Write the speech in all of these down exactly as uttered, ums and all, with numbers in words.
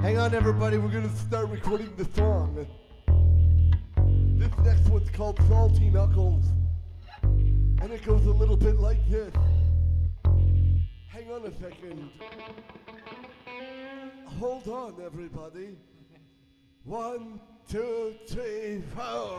Hang on, everybody, we're gonna start recording the song. This next one's called Salty Knuckles, and it goes a little bit like this. Hang on a second. Hold on, everybody. One, two, three, four.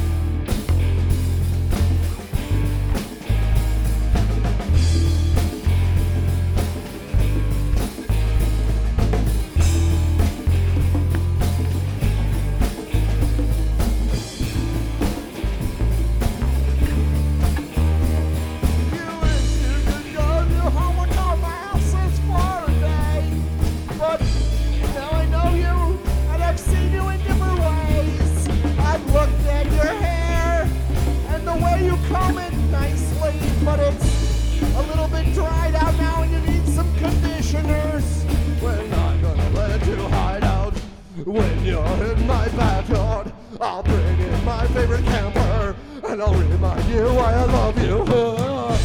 But it's a little bit dried out now and you need some conditioners. We're not gonna let you hide out when you're in my backyard. I'll bring in my favorite camper and I'll remind you why I love you.